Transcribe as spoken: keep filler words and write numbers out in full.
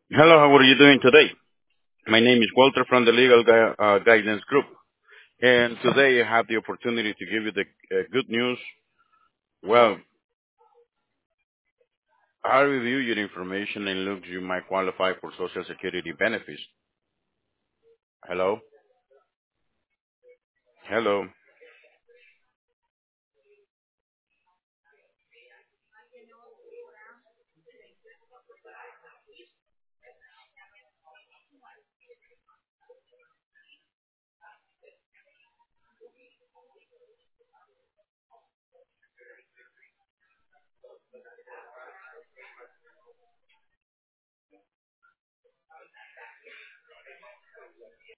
Hello, how are you doing today? My name is Walter from the Legal Gui- uh, Guidance Group, and today I have the opportunity to give you the uh, good news. Well, I review your information and looks you might qualify for Social Security benefits. Hello? Hello?